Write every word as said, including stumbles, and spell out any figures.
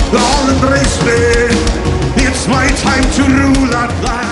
All embrace me. It's my time to rule at last.